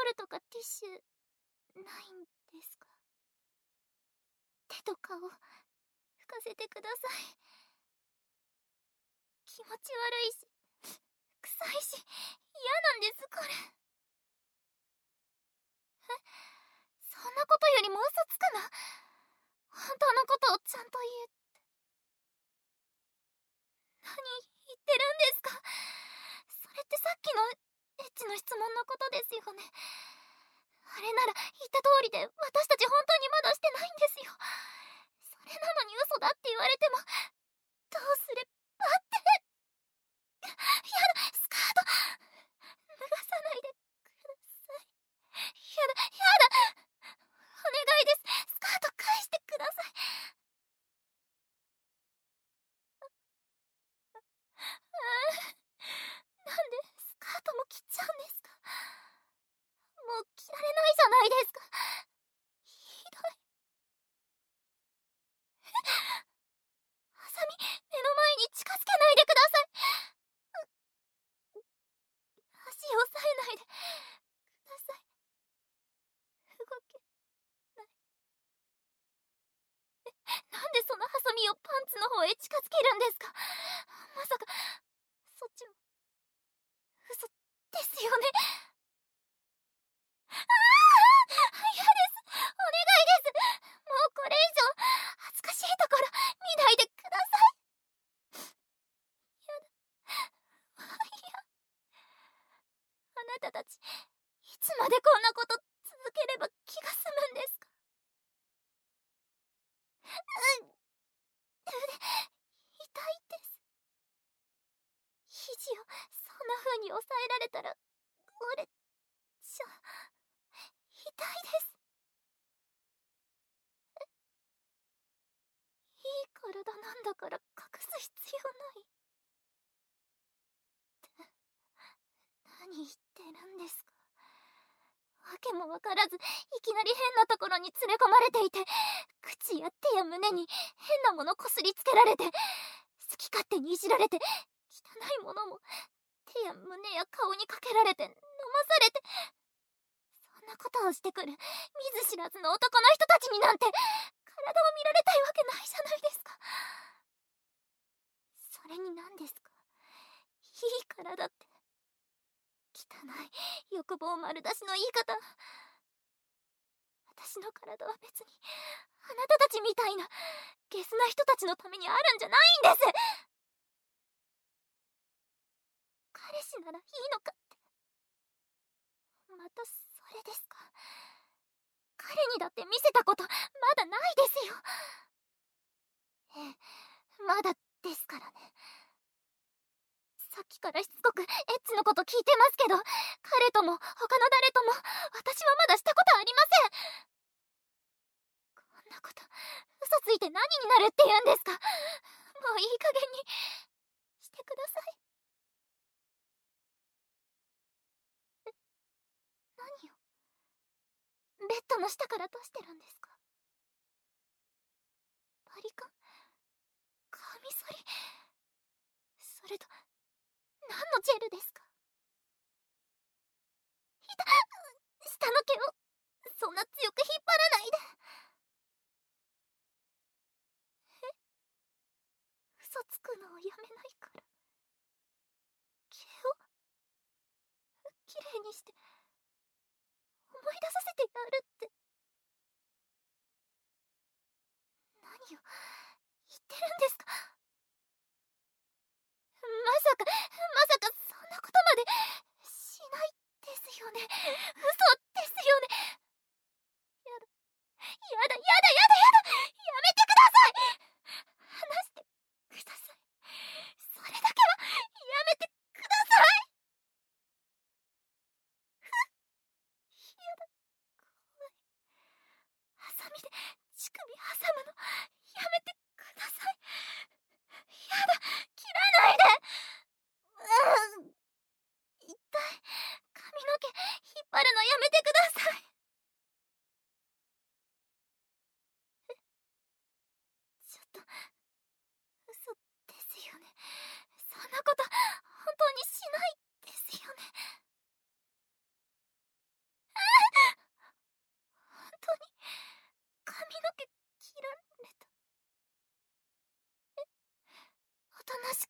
ルとかティッシュないんですか？手と顔拭かせてください。気持ち悪いし臭いし嫌なんです、これ。そんなことよりも嘘つくな。本当のことをちゃんと言えって。何言ってるんですか？それってさっきのエッチの質問のことですよね。あれなら言った通りで私たち本当にまだしてないんですよ。それなのに嘘だって言われてもどうすればって。やだ、スカート脱がさないでください。やだやだ、お願いです。スカート返してください。なんでスカートも切っちゃうんですか？もう着られないじゃないですか。ひどい。ハサミ目の前に近づけないでください。足を押さえないでください。動けない。なんでそのハサミをパンツの方へ近づけるんですか？まさかそっちも嘘ですよね。嫌です。お願いです。もうこれ以上恥ずかしいところ見ないでください。やだ。いや、あなたたちいつまでこんなこと続ければ気が済むんですか？痛いです。肘をそんな風に押さえられたら折れちゃう。痛いです。いい体なんだから隠す必要ないって何言ってるんですか？わけもわからずいきなり変なところに連れ込まれていて、口や手や胸に変なものこすりつけられて、好き勝手にいじられて、汚いものも手や胸や顔にかけられて飲まされて、そんなことをしてくる見ず知らずの男の人たちになんて体を見られたいわけないじゃないですか。それに何ですか、いい体って。汚い欲望丸出しの言い方。私の体は別にあなたたちみたいなゲスな人たちのためにあるんじゃないんです。彼氏ならいいのかって。またそれですか？彼にだって見せたことまだないですよ。ええ、まだですからね。さっきからしつこくエッチのこと聞いてますけど、彼とも他の誰とも私はまだしたことありません。こんなこと嘘ついて何になるって言うんですか？もういい加減にしてください。何をベッドの下から出してるんですか？バリカン、カミソリ、それと何のジェルですか？下の毛をそんな強く引っ張らないで。嘘つくのをやめないから。毛をきれいにして思い出させてやるって。何を言ってるんですか？まさかそんなことまでしないですよね。嘘ですよね。やだやだやだやだやだ、やめてください。話してください。それだけはやめてください。やだ、怖い。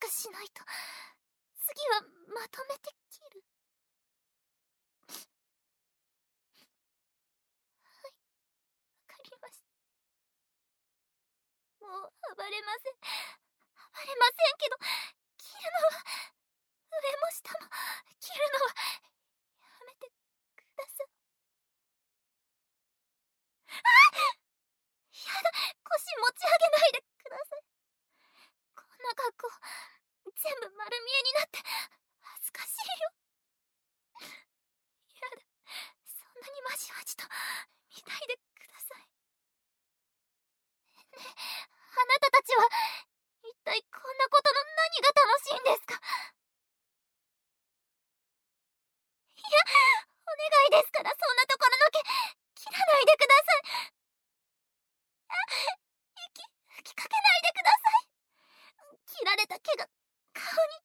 しないと。次はまとめて切る。はい、わかりました。もう暴れません。暴れませんけど、切るのは、上も下も切るのはやめてください。やだ、腰持ち上げないでください。こんな格好全部丸見えになって恥ずかしいよ。やだ、そんなにまじまじと見ないでください。ねえ、あなたたちは一体こんなことの何が楽しいんですか？いや、お願いですから、そんなところの毛切らないでください。息吹きかけないでください。切られた毛が顔に。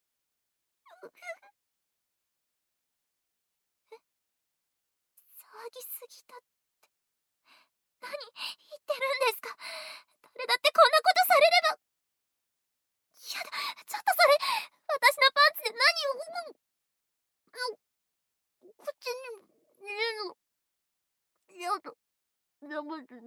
騒ぎすぎたって何言ってるんですか？誰だってこんなことされれば。やだ、ちょっとそれ私のパンツで何を。口に入れるのやだ、やめて。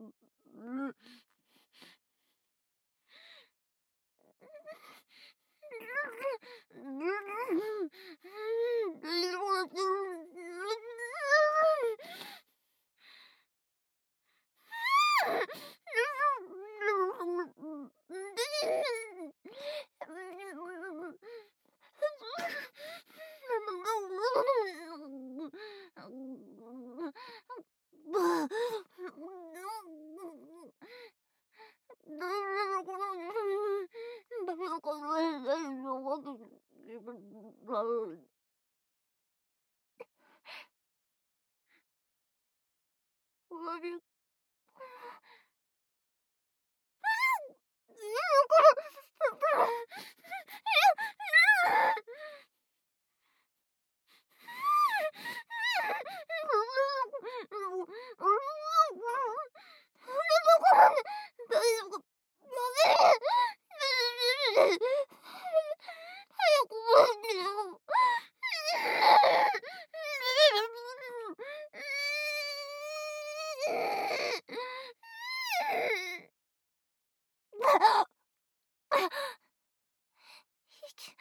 息苦しい。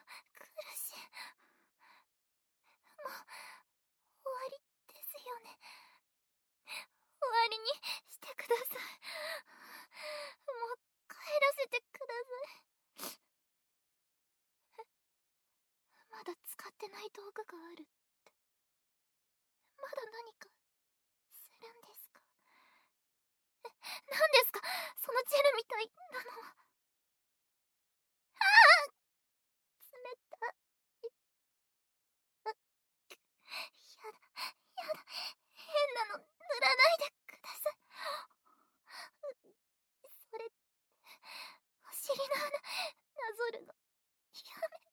もう終わりですよね。終わりにしてください。もう帰らせてください。まだ使ってない道具があるって。まだ何かするんですか？何ですかそのジェルみたいなのは。ああ、冷たい。やだ、やだ、変なの塗らないでください。それってお尻の穴なぞるのやめ。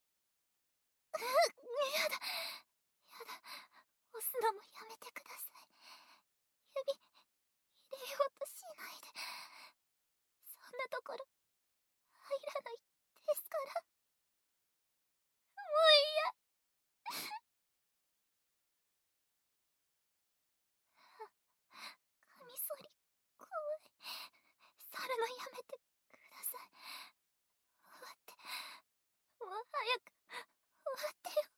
やだ、やだ、押すのもやめてください。指入れようとしないで。そんなところ入らないですから。もう嫌。カミソリ怖い。触るのやめてください。終わって、もう早く終わってよ。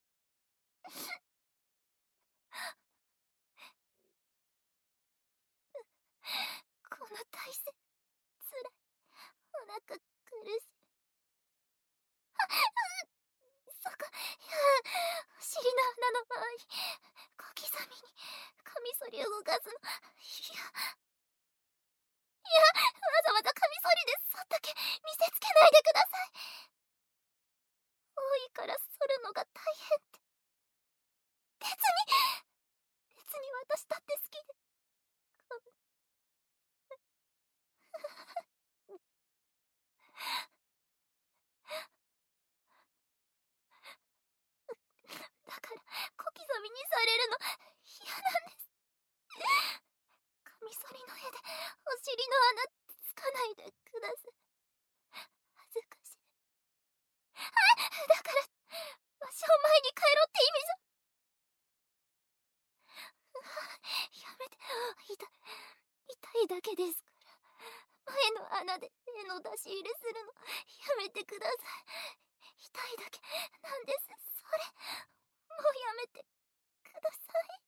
この体勢つらい。お腹苦しい。そこ、お尻の穴の周り小刻みにカミソリを動かすの。わざわざカミソリでそっだけ見せつけないでください。多いから剃るのが大変って。別に私だって好きで。だから小刻みにされるの嫌なんです。カミソリの絵でお尻の穴つかないでください。恥ずかしい。 だから場所を前に帰ろうって意味じゃ。やめて。痛いだけですから。前の穴で絵の出し入れするのやめてください。痛いだけなんです。それもうやめてください。